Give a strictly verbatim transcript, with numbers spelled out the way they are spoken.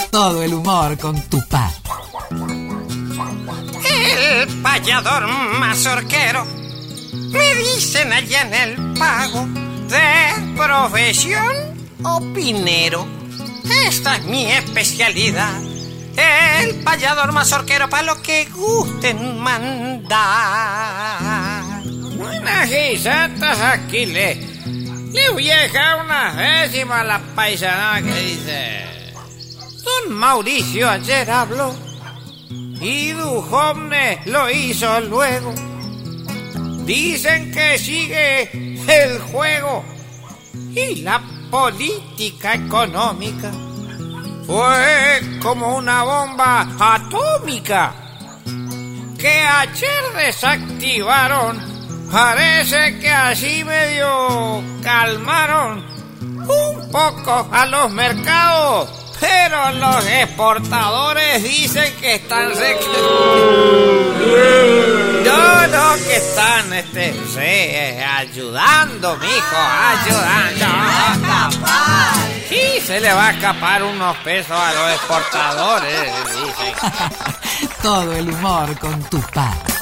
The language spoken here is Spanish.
Todo el humor con Tupá. El payador mazorquero, me dicen allá en el pago, de profesión opinero. Esta es mi especialidad, el payador mazorquero, para lo que gusten mandar. Buenas gisatas, aquí le, le voy a dejar una décima a la paisanada que dice: Don Mauricio ayer habló y Dujovne lo hizo luego. Dicen que sigue el juego y la política económica fue como una bomba atómica que ayer desactivaron. Parece que así medio calmaron un poco a los mercados, pero los exportadores dicen que están secos. No, no, que están este, sí, ayudando, mijo, ayudando. Sí, se le va a escapar unos pesos a los exportadores, dicen. Todo el humor con Tupá.